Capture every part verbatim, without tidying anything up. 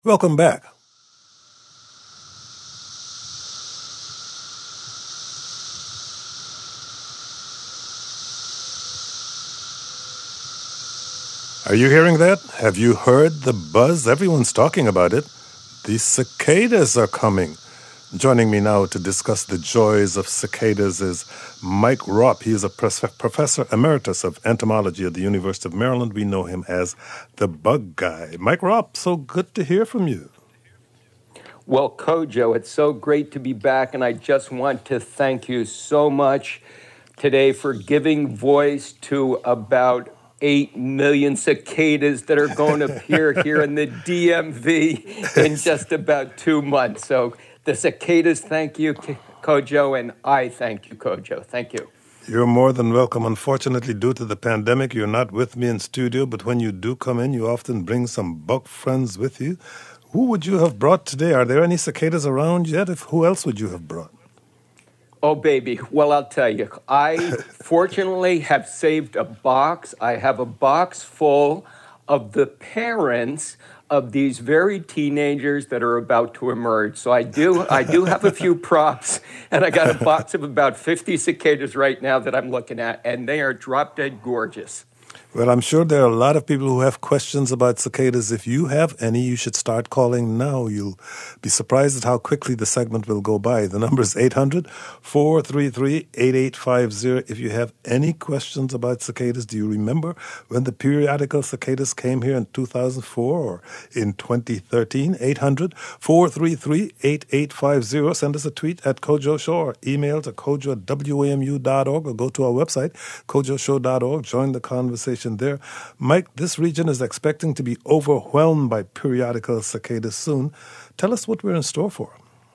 Welcome back. Are you hearing that? Have you heard the buzz? Everyone's talking about it. The cicadas are coming. Joining me now to discuss the joys of cicadas is Mike Ropp. He is a professor emeritus of entomology at the University of Maryland. We know him as the bug guy. Mike Ropp, so good to hear from you. Well, Kojo, it's so great to be back, and I just want to thank you so much today for giving voice to about eight million cicadas that are going to appear here in the D M V in just about two months. So the cicadas thank you, Kojo, and I thank you, Kojo. Thank you. You're more than welcome. Unfortunately, due to the pandemic, you're not with me in studio, but when you do come in, you often bring some bug friends with you. Who would you have brought today? Are there any cicadas around yet? If who else would you have brought? Oh, baby. Well, I'll tell you. I fortunately have saved a box. I have a box full of the parents of these very teenagers that are about to emerge. So I do I do have a few props, and I got a box of about fifty cicadas right now that I'm looking at, and they are drop-dead gorgeous. Well, I'm sure there are a lot of people who have questions about cicadas. If you have any, you should start calling now. You'll be surprised at how quickly the segment will go by. The number is eight hundred, four three three, eight eight five zero. If you have any questions about cicadas, do you remember when the periodical cicadas came here in two thousand four or in twenty thirteen? eight hundred, four three three, eight eight five zero. Send us a tweet at Kojo Show or email to kojo at w a m u dot org or go to our website, kojo show dot org. Join the conversation there. Mike, this region is expecting to be overwhelmed by periodical cicadas soon. Tell us what we're in store for.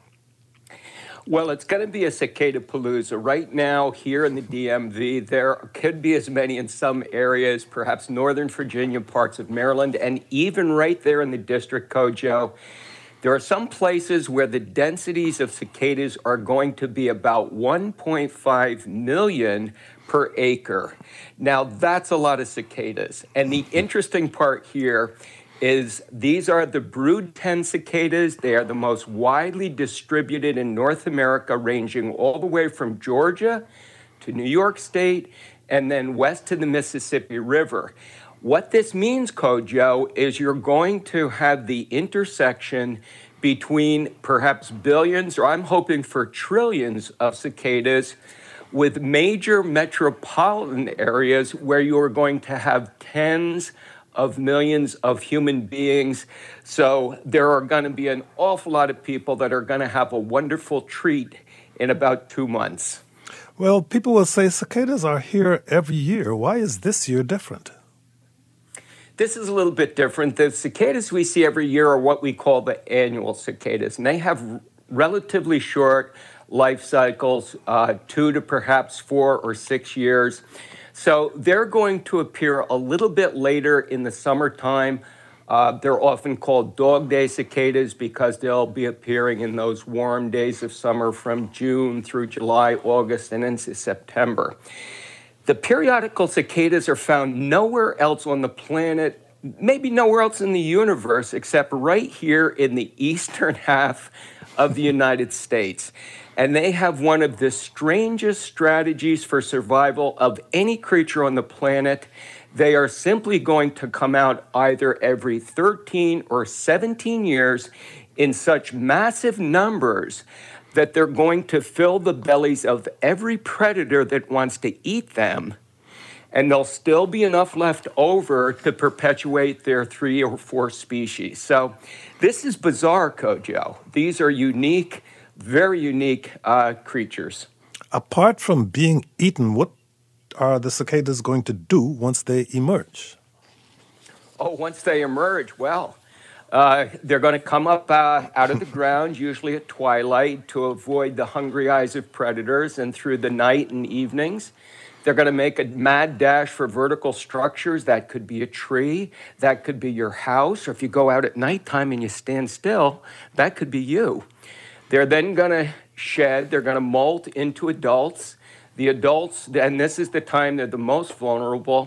Well, it's going to be a cicada palooza. Right now, here in the D M V, there could be as many in some areas, perhaps Northern Virginia, parts of Maryland, and even right there in the District, Kojo. There are some places where the densities of cicadas are going to be about one point five million per acre. Now, that's a lot of cicadas. And the interesting part here is these are the brood ten cicadas. They are the most widely distributed in North America, ranging all the way from Georgia to New York State and then west to the Mississippi River. What this means, Kojo, is you're going to have the intersection between perhaps billions, or I'm hoping for trillions of cicadas, with major metropolitan areas where you're going to have tens of millions of human beings. So there are going to be an awful lot of people that are going to have a wonderful treat in about two months. Well, people will say cicadas are here every year. Why is this year different? This is a little bit different. The cicadas we see every year are what we call the annual cicadas, and they have relatively short life cycles, uh, two to perhaps four or six years. So they're going to appear a little bit later in the summertime. Uh, they're often called dog day cicadas because they'll be appearing in those warm days of summer from June through July, August, and into September. The periodical cicadas are found nowhere else on the planet, maybe nowhere else in the universe, except right here in the eastern half of the United States. And they have one of the strangest strategies for survival of any creature on the planet. They are simply going to come out either every thirteen or seventeen years in such massive numbers that they're going to fill the bellies of every predator that wants to eat them. And there'll still be enough left over to perpetuate their three or four species. So this is bizarre, Kojo. These are unique, very unique uh, creatures. Apart from being eaten, what are the cicadas going to do once they emerge? Oh, once they emerge, well, uh, they're going to come up uh, out of the ground, usually at twilight, to avoid the hungry eyes of predators, and through the night and evenings. They're going to make a mad dash for vertical structures. That could be a tree. That could be your house. Or if you go out at nighttime and you stand still, that could be you. They're then going to shed. They're going to molt into adults. The adults, and this is the time they're the most vulnerable.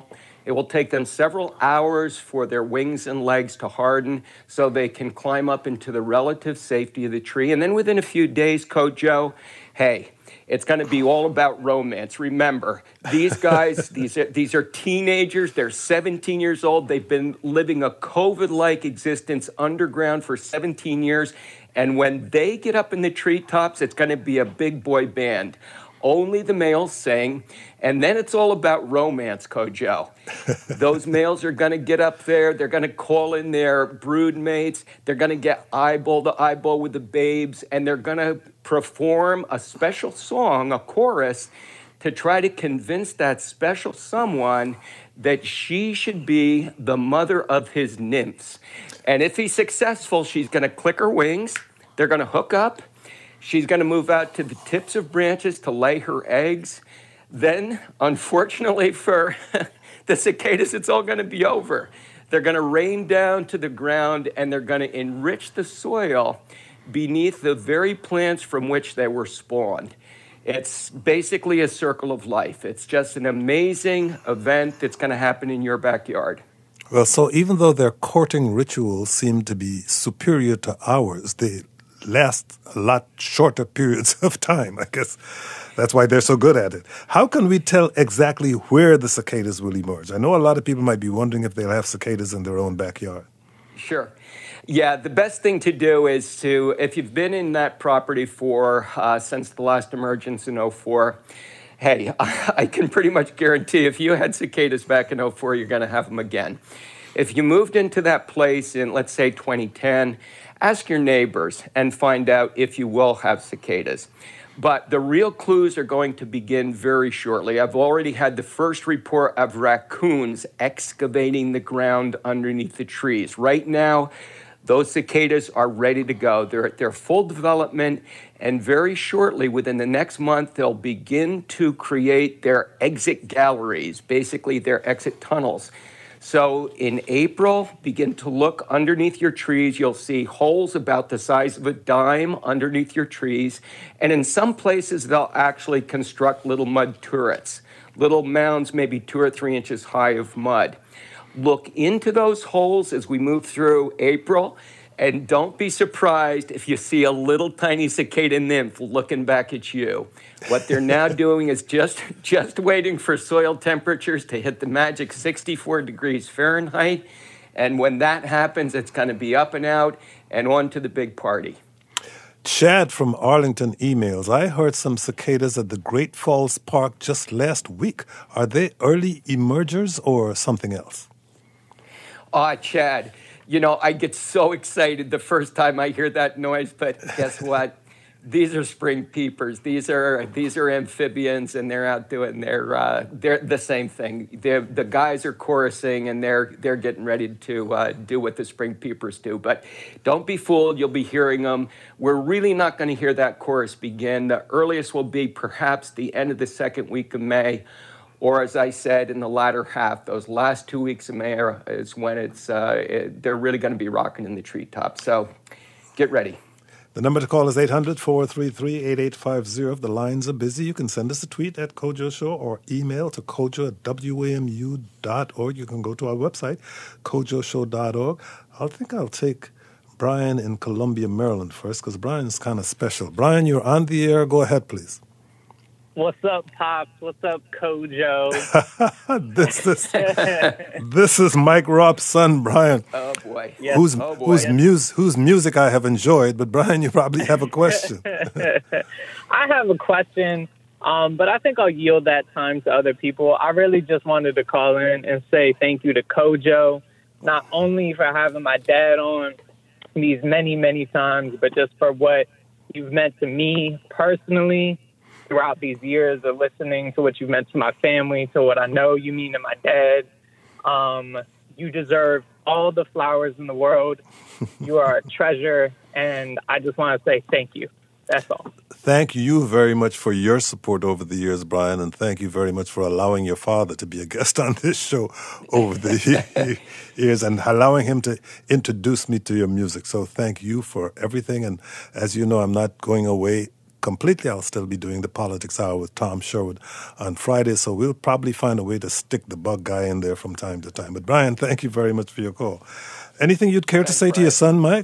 It will take them several hours for their wings and legs to harden so they can climb up into the relative safety of the tree. And then within a few days, Kojo, hey, it's going to be all about romance. Remember, these guys, these are, these are teenagers. They're seventeen years old. They've been living a COVID-like existence underground for seventeen years. And when they get up in the treetops, it's going to be a big boy band. Only the males sing, and then it's all about romance, Kojo. Those males are going to get up there. They're going to call in their brood mates. They're going to get eyeball to eyeball with the babes, and they're going to perform a special song, a chorus, to try to convince that special someone that she should be the mother of his nymphs. And if he's successful, she's going to click her wings. They're going to hook up. She's going to move out to the tips of branches to lay her eggs. Then, unfortunately for the cicadas, it's all going to be over. They're going to rain down to the ground, and they're going to enrich the soil beneath the very plants from which they were spawned. It's basically a circle of life. It's just an amazing event that's going to happen in your backyard. Well, so even though their courting rituals seem to be superior to ours, they last a lot shorter periods of time. I guess that's why they're so good at it. How can we tell exactly where the cicadas will emerge? I know a lot of people might be wondering if they'll have cicadas in their own backyard. Sure. Yeah, the best thing to do is to, if you've been in that property for, uh, since the last emergence in oh four, hey, I can pretty much guarantee if you had cicadas back in oh four, you're going to have them again. If you moved into that place in, let's say, twenty ten, ask your neighbors and find out if you will have cicadas. But the real clues are going to begin very shortly. I've already had the first report of raccoons excavating the ground underneath the trees. Right now, those cicadas are ready to go. They're at their full development, and very shortly, within the next month, they'll begin to create their exit galleries, basically their exit tunnels. So in April, begin to look underneath your trees. You'll see holes about the size of a dime underneath your trees. And in some places, they'll actually construct little mud turrets, little mounds maybe two or three inches high of mud. Look into those holes as we move through April. And don't be surprised if you see a little tiny cicada nymph looking back at you. What they're now doing is just, just waiting for soil temperatures to hit the magic sixty-four degrees Fahrenheit. And when that happens, it's going to be up and out and on to the big party. Chad from Arlington emails, I heard some cicadas at the Great Falls Park just last week. Are they early emergers or something else? Ah, Chad. You know, I get so excited the first time I hear that noise, but guess what? These are spring peepers. These are these are amphibians, and they're out doing their uh, they're the same thing. They're, the guys are chorusing, and they're they're getting ready to uh, do what the spring peepers do. But don't be fooled; you'll be hearing them. We're really not going to hear that chorus begin. The earliest will be perhaps the end of the second week of May. Or, as I said, in the latter half, those last two weeks of May is when it's uh, it, they're really going to be rocking in the treetops. So get ready. The number to call is eight hundred, four three three, eight eight five zero. If the lines are busy, you can send us a tweet at Kojo Show or email to kojo at w a m u dot org. You can go to our website, kojo show dot org. I think I'll take Brian in Columbia, Maryland first, because Brian's kind of special. Brian, you're on the air. Go ahead, please. What's up, Pops? What's up, Kojo? this is this is Mike Ropp's son, Brian. Oh boy! Yes. Whose oh boy. whose, mus- whose music I have enjoyed, but Brian, you probably have a question. I have a question, um, but I think I'll yield that time to other people. I really just wanted to call in and say thank you to Kojo, not only for having my dad on these many, many times, but just for what you've meant to me personally throughout these years of listening to what you've meant to my family, to what I know you mean to my dad. Um, you deserve all the flowers in the world. You are a treasure, and I just want to say thank you. That's all. Thank you very much for your support over the years, Brian, and thank you very much for allowing your father to be a guest on this show over the years and allowing him to introduce me to your music. So thank you for everything. And as you know, I'm not going away completely, I'll still be doing the Politics Hour with Tom Sherwood on Friday, so we'll probably find a way to stick the bug guy in there from time to time. But Brian, thank you very much for your call. Anything you'd care Thanks, to say Brian. to your son, Mike?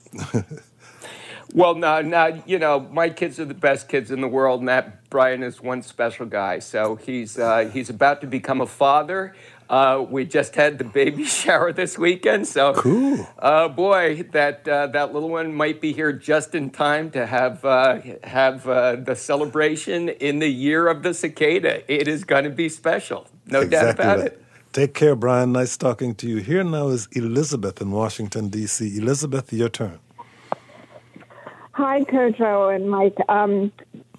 Well, no, no, you know, my kids are the best kids in the world, and that Brian is one special guy. So he's uh, he's about to become a father. Uh, we just had the baby shower this weekend, so Cool. uh, boy, that uh, that little one might be here just in time to have uh, have uh, the celebration in the year of the cicada. It is going to be special, no doubt Exactly about right. it. Take care, Brian. Nice talking to you. Here now is Elizabeth in Washington, D C. Elizabeth, your turn. Hi, Coach O and Mike. Um,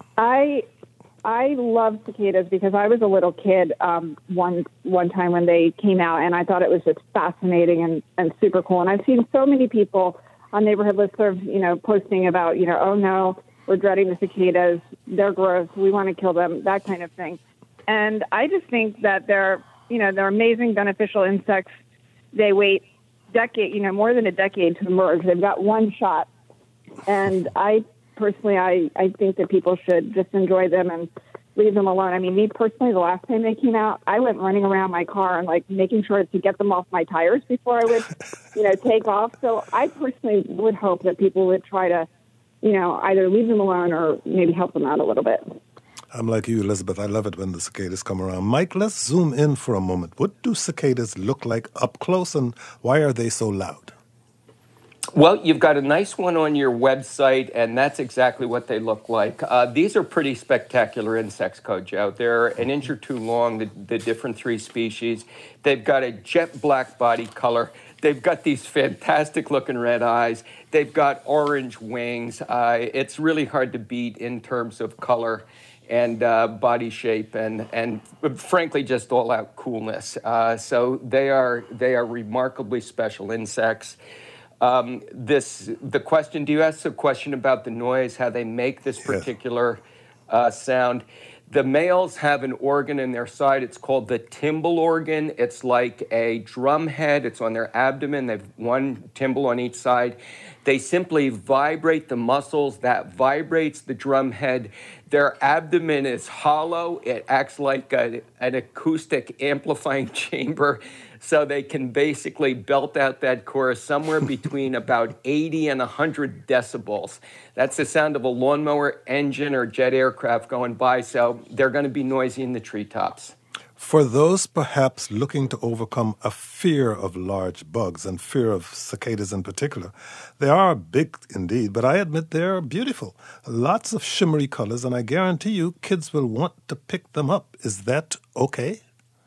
I I love cicadas because I was a little kid um, one one time when they came out, and I thought it was just fascinating and, and super cool. And I've seen so many people on neighborhood listservs, you know, posting about, you know, oh no, we're dreading the cicadas, they're gross, we want to kill them, that kind of thing. And I just think that they're, you know, they're amazing, beneficial insects. They wait decade, you know, more than a decade to emerge. They've got one shot. And I personally, I, I think that people should just enjoy them and leave them alone. I mean, me personally, the last time they came out, I went running around my car and like making sure to get them off my tires before I would, you know, take off. So I personally would hope that people would try to, you know, either leave them alone or maybe help them out a little bit. I'm like you, Elizabeth. I love it when the cicadas come around. Mike, let's zoom in for a moment. What do cicadas look like up close, and why are they so loud? Well, you've got a nice one on your website, and that's exactly what they look like. Uh, these are pretty spectacular insects, Kojo. They're an inch or two long, the, the different three species. They've got a jet black body color. They've got these fantastic-looking red eyes. They've got orange wings. Uh, it's really hard to beat in terms of color and uh, body shape, and and frankly, just all-out coolness. Uh, so they are they are remarkably special insects. Um, this the question. Do you ask a question about the noise? How they make this particular uh, sound? The males have an organ in their side. It's called the timbal organ. It's like a drum head. It's on their abdomen. They've one timbal on each side. They simply vibrate the muscles. That vibrates the drum head. Their abdomen is hollow. It acts like a, an acoustic amplifying chamber. So they can basically belt out that chorus somewhere between about eighty and one hundred decibels. That's the sound of a lawnmower engine or jet aircraft going by, so they're going to be noisy in the treetops. For those perhaps looking to overcome a fear of large bugs and fear of cicadas in particular, they are big indeed, but I admit they're beautiful. Lots of shimmery colors, and I guarantee you kids will want to pick them up. Is that okay?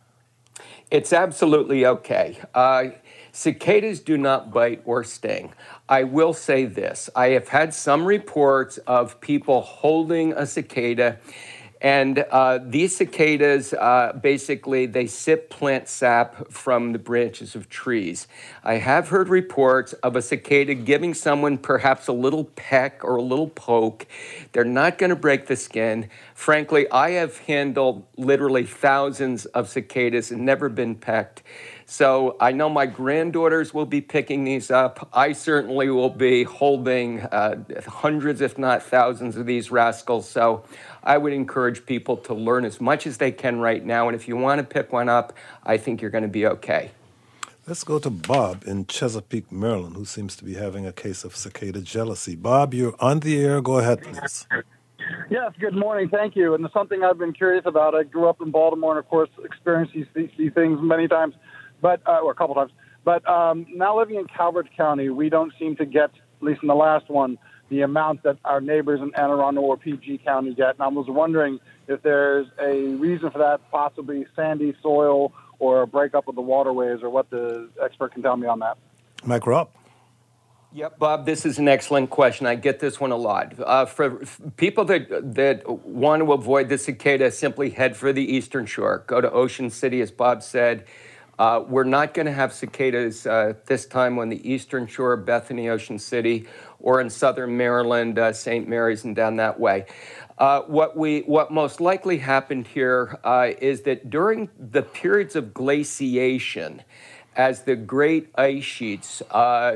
It's absolutely okay. Uh, cicadas do not bite or sting. I will say this. I have had some reports of people holding a cicada, and uh, these cicadas, uh, basically, they sip plant sap from the branches of trees. I have heard reports of a cicada giving someone perhaps a little peck or a little poke. They're not going to break the skin. Frankly, I have handled literally thousands of cicadas and never been pecked. So I know my granddaughters will be picking these up. I certainly will be holding uh, hundreds, if not thousands, of these rascals. So I would encourage people to learn as much as they can right now. And if you want to pick one up, I think you're going to be okay. Let's go to Bob in Chesapeake, Maryland, who seems to be having a case of cicada jealousy. Bob, you're on the air. Go ahead, please. Yes, good morning. Thank you. And it's something I've been curious about. I grew up in Baltimore and, of course, experienced these, these, these things many times, but uh, or a couple times. But um, now living in Calvert County, we don't seem to get, at least in the last one, the amount that our neighbors in Anne Arundel or P G County get. And I was wondering if there's a reason for that, possibly sandy soil or a breakup of the waterways, or what the expert can tell me on that. Mike Robb. Yep, Bob, this is an excellent question. I get this one a lot. Uh, for f- people that that want to avoid the cicada, simply head for the Eastern Shore. Go to Ocean City, as Bob said. Uh, we're not going to have cicadas uh, this time on the Eastern Shore, Bethany, Ocean City, or in southern Maryland, uh, Saint Mary's, and down that way. Uh, what we, what most likely happened here uh, is that during the periods of glaciation, as the great ice sheets uh,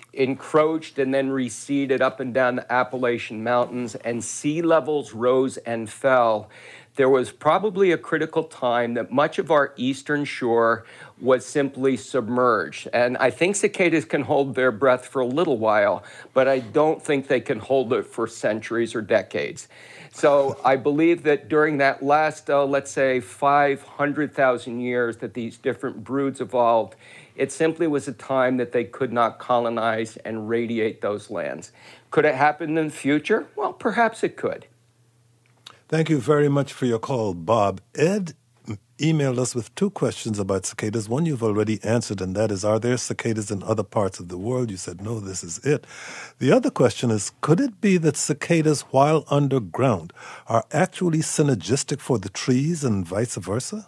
encroached and then receded up and down the Appalachian Mountains, and sea levels rose and fell, there was probably a critical time that much of our eastern shore was simply submerged. And I think cicadas can hold their breath for a little while, but I don't think they can hold it for centuries or decades. So I believe that during that last, uh, let's say, five hundred thousand years that these different broods evolved, it simply was a time that they could not colonize and radiate those lands. Could it happen in the future? Well, perhaps it could. Thank you very much for your call, Bob. Ed emailed us with two questions about cicadas. One you've already answered, and that is, are there cicadas in other parts of the world? You said, no, this is it. The other question is, could it be that cicadas, while underground, are actually synergistic for the trees and vice versa?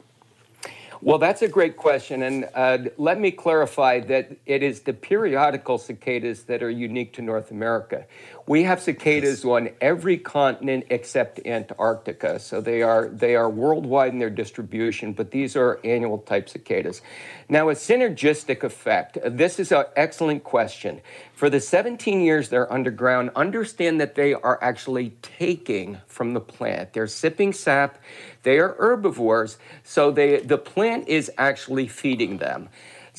Well, that's a great question, and uh, let me clarify that it is the periodical cicadas that are unique to North America. We have cicadas on every continent except Antarctica, so they are they are worldwide in their distribution, but these are annual type cicadas. Now, a synergistic effect, this is an excellent question. For the seventeen years they're underground, understand that they are actually taking from the plant. They're sipping sap. They are herbivores, so they, the plant is actually feeding them.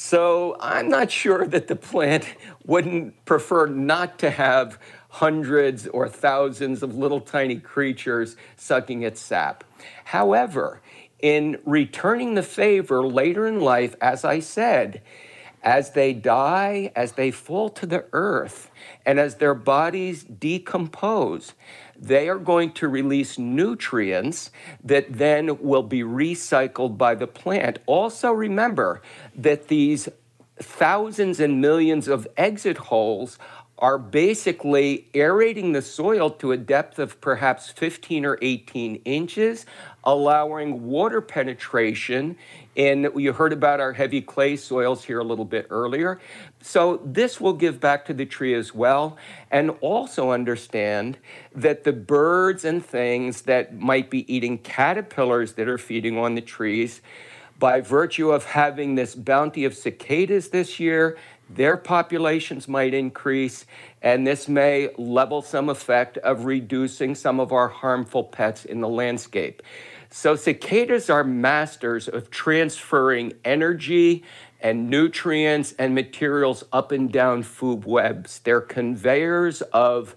So I'm not sure that the plant wouldn't prefer not to have hundreds or thousands of little tiny creatures sucking its sap. However, in returning the favor later in life, as I said, as they die, as they fall to the earth, and as their bodies decompose, they are going to release nutrients that then will be recycled by the plant. Also remember that these thousands and millions of exit holes are basically aerating the soil to a depth of perhaps fifteen or eighteen inches, allowing water penetration. And you heard about our heavy clay soils here a little bit earlier. So this will give back to the tree as well. And also understand that the birds and things that might be eating caterpillars that are feeding on the trees, by virtue of having this bounty of cicadas this year, their populations might increase, and this may level some effect of reducing some of our harmful pets in the landscape. So cicadas are masters of transferring energy and nutrients and materials up and down food webs. They're conveyors of,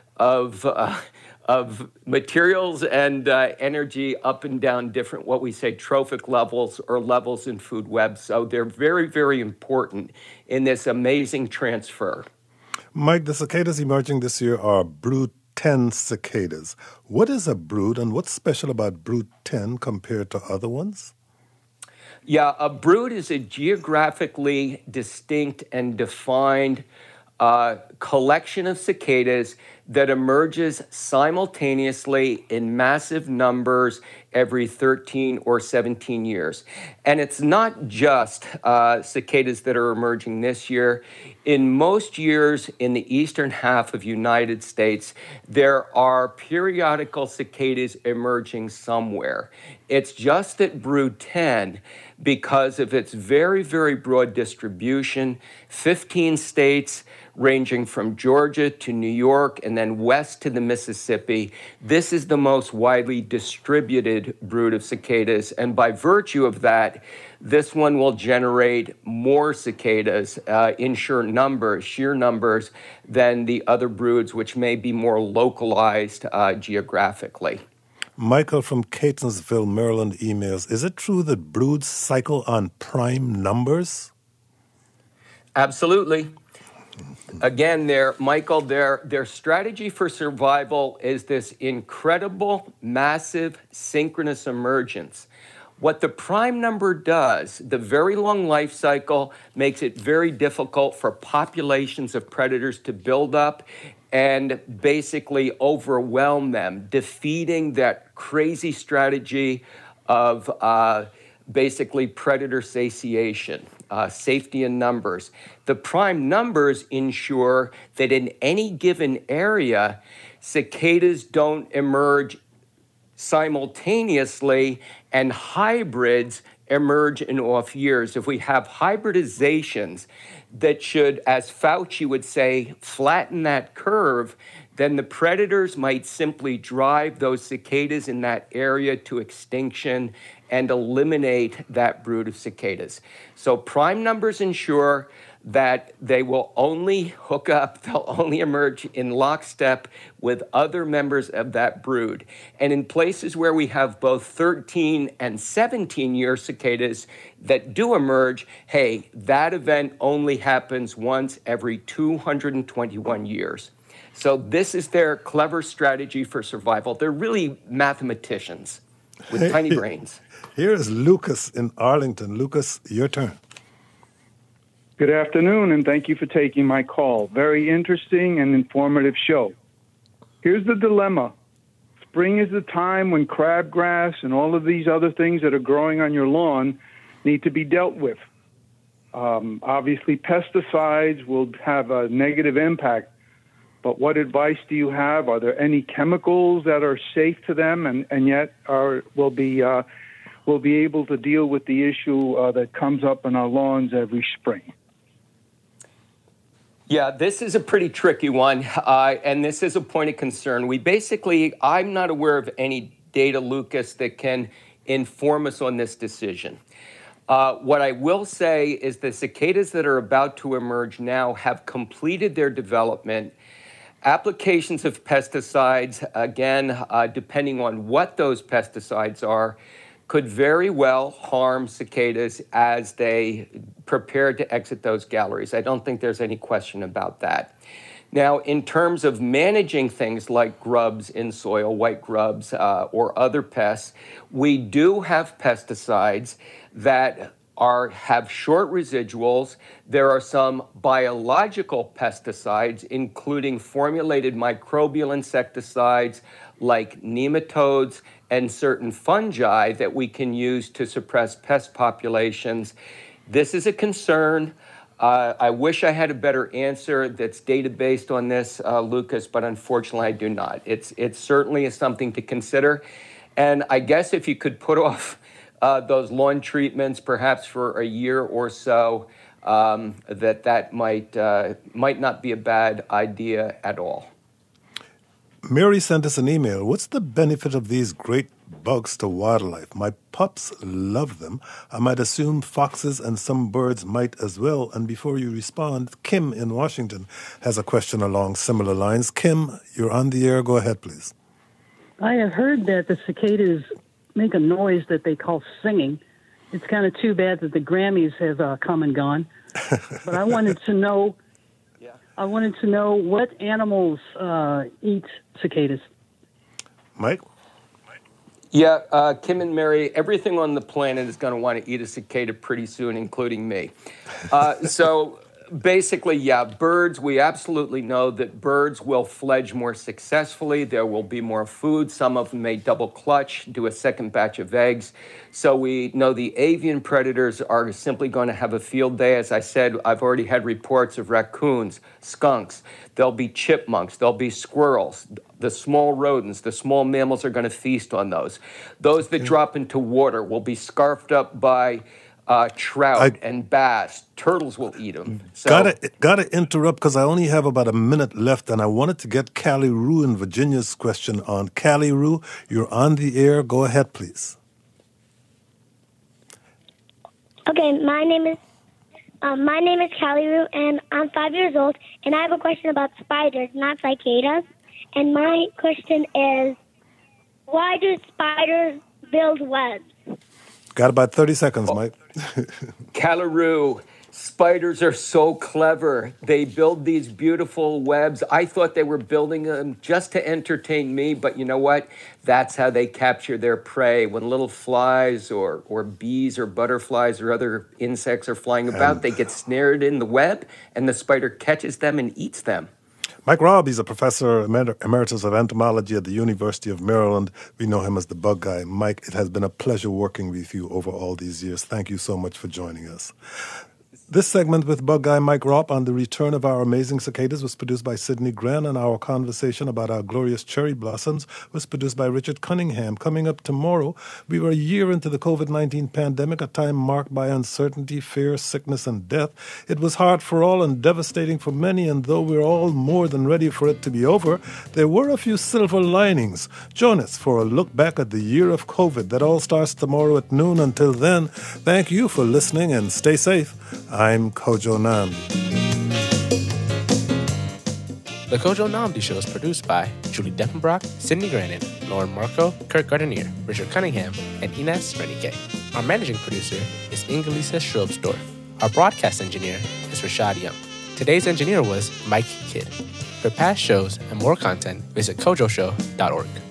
of, uh, of materials and uh, energy up and down different, what we say, trophic levels or levels in food webs. So they're very, very important in this amazing transfer. Mike, the cicadas emerging this year are brood ten cicadas. What is a brood, and what's special about brood ten compared to other ones? Yeah, a brood is a geographically distinct and defined uh, collection of cicadas that emerges simultaneously in massive numbers every thirteen or seventeen years. And it's not just uh, cicadas that are emerging this year. In most years in the eastern half of United States, there are periodical cicadas emerging somewhere. It's just that brood ten, because of its very, very broad distribution, fifteen states, ranging from Georgia to New York and then west to the Mississippi. This is the most widely distributed brood of cicadas, and by virtue of that, this one will generate more cicadas uh, in sheer numbers, sheer numbers than the other broods, which may be more localized uh, geographically. Michael from Catonsville, Maryland emails, is it true that broods cycle on prime numbers? Absolutely. Again, their, Michael, their, their strategy for survival is this incredible, massive, synchronous emergence. What the prime number does, the very long life cycle makes it very difficult for populations of predators to build up and basically overwhelm them, defeating that crazy strategy of uh, basically predator satiation. Uh, safety in numbers. The prime numbers ensure that in any given area, cicadas don't emerge simultaneously and hybrids emerge in off years. If we have hybridizations that should, as Fauci would say, flatten that curve, then the predators might simply drive those cicadas in that area to extinction and eliminate that brood of cicadas. So prime numbers ensure that they will only hook up, they'll only emerge in lockstep with other members of that brood. And in places where we have both thirteen and seventeen year cicadas that do emerge, hey, that event only happens once every two hundred twenty-one years. So this is their clever strategy for survival. They're really mathematicians with hey, tiny brains. Here is Lucas in Arlington. Lucas, your turn. Good afternoon, and thank you for taking my call. Very interesting and informative show. Here's the dilemma. Spring is the time when crabgrass and all of these other things that are growing on your lawn need to be dealt with. Um, obviously, pesticides will have a negative impact, but what advice do you have? Are there any chemicals that are safe to them and, and yet are will be uh, will be able to deal with the issue uh, that comes up in our lawns every spring? Yeah, this is a pretty tricky one, uh, and this is a point of concern. We basically, I'm not aware of any data, Lucas, that can inform us on this decision. Uh, what I will say is the cicadas that are about to emerge now have completed their development. Applications of pesticides, again, uh, depending on what those pesticides are, could very well harm cicadas as they prepare to exit those galleries. I don't think there's any question about that. Now, in terms of managing things like grubs in soil, white grubs, uh, or other pests, we do have pesticides that are have short residuals. There are some biological pesticides, including formulated microbial insecticides like nematodes and certain fungi that we can use to suppress pest populations. This is a concern. Uh, I wish I had a better answer that's data-based on this, uh, Lucas, but unfortunately I do not. It's, it certainly is something to consider. And I guess if you could put off uh, those lawn treatments perhaps for a year or so, um, that that might, uh, might not be a bad idea at all. Mary sent us an email. What's the benefit of these great bugs to wildlife? My pups love them. I might assume foxes and some birds might as well. And before you respond, Kim in Washington has a question along similar lines. Kim, you're on the air. Go ahead, please. I have heard that the cicadas make a noise that they call singing. It's kind of too bad that the Grammys have uh, come and gone. But I wanted to know I wanted to know what animals uh, eat cicadas. Mike? Yeah, uh, Kim and Mary, everything on the planet is going to want to eat a cicada pretty soon, including me. Uh, so basically, yeah, birds, we absolutely know that birds will fledge more successfully. There will be more food. Some of them may double clutch, do a second batch of eggs. So we know the avian predators are simply going to have a field day. As I said, I've already had reports of raccoons, skunks. There'll be chipmunks. There'll be squirrels. The small rodents, the small mammals are going to feast on those. Those that drop into water will be scarfed up by Uh, trout I, and bass. Turtles will eat them. So, gotta, gotta interrupt because I only have about a minute left, and I wanted to get Callie Rue in Virginia's question on. Callie Rue, you're on the air. Go ahead, please. Okay, my name is um, my name is Callie Rue, and I'm five years old, and I have a question about spiders, not cicadas. And my question is, why do spiders build webs? Got about thirty seconds, Mike. Callie Rue, spiders are so clever. They build these beautiful webs. I thought they were building them just to entertain me, but you know what? That's how they capture their prey. When little flies or, or bees or butterflies or other insects are flying about, and they get snared in the web, and the spider catches them and eats them. Mike Robb, he's a professor emer- emeritus of entomology at the University of Maryland. We know him as the bug guy. Mike, it has been a pleasure working with you over all these years. Thank you so much for joining us. This segment with Bug Guy Mike Ropp on the return of our amazing cicadas was produced by Sidney Gren, and our conversation about our glorious cherry blossoms was produced by Richard Cunningham. Coming up tomorrow, we were a year into the covid nineteen pandemic, a time marked by uncertainty, fear, sickness, and death. It was hard for all and devastating for many, and though we're all more than ready for it to be over, there were a few silver linings. Join us for a look back at the year of COVID. That all starts tomorrow at noon. Until then, thank you for listening and stay safe. I'm Kojo Nnamdi. The Kojo Nnamdi Show is produced by Julie Deppenbrock, Sidney Grannon, Lauren Marco, Kurt Gardenier, Richard Cunningham, and Ines Renike. Our managing producer is Ingelisa Schrobsdorf. Our broadcast engineer is Rashad Young. Today's engineer was Mike Kidd. For past shows and more content, visit kojo show dot org.